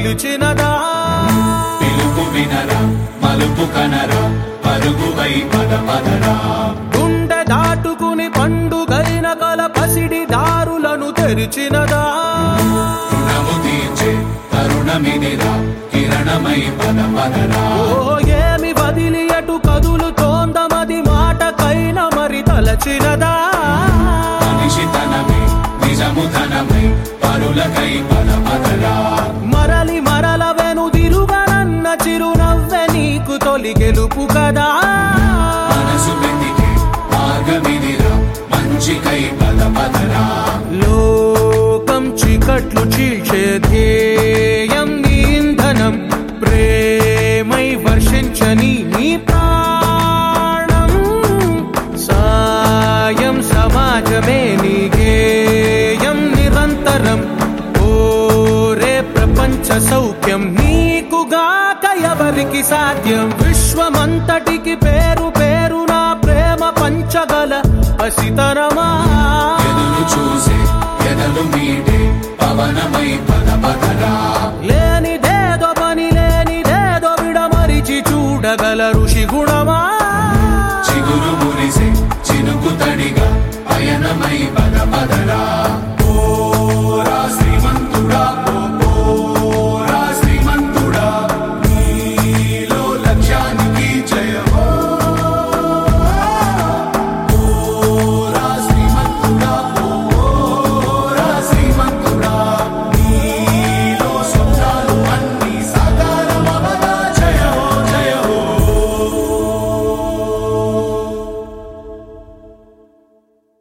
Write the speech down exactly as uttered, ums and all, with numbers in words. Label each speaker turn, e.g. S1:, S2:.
S1: పిలిచినదా
S2: పిలుపు వినరా మలుపు కనరా పరుగువై పద పదరా
S1: గుండె దాటుకుని పండుగైన కల పసిడి దారులను తెరిచినదా
S2: రుణము తీర్చే తరుణమిదిరా కిరణమై పద పదరా
S1: ఓ ఏమి వదిలి అటు కదులుతోందమది మాటకైన మరి తలచినదా
S2: మనిషితనమే నిజముతనమై పరులకై పద పదరా
S1: మరలి మరల వెనుదిరుగనన్న చిరునవ్వె నీకు తొలి గెలుపు కదా
S2: మనసు వెతికే మార్గమిదిరా మంచికై పద పదరా
S1: లోకం చీకట్లు చీల్చే ధ్యేయం నీ ఇంధనం ప్రేమై వర్షించని నీ ప్రాణం సాయం సమాజమే నీ గేయం నిరంతరం ఓరే ప్రపంచ సౌఖ్యం నీకుగాక ఎవరికి సాధ్యం విశ్వమంతటికి పేరు పేరు నా ప్రేమ పంచగల పసితరమా
S2: ఎదురు చూసే ఎదలు మీటే పవనమై పద పదరా
S1: లేనిదేదో పని లేనిదేదో విడమరిచి చూడగల ఋషి గుణమా
S2: చిగురు మురిసే చినుకు తడిగా పయనమై పద పదరా ఓ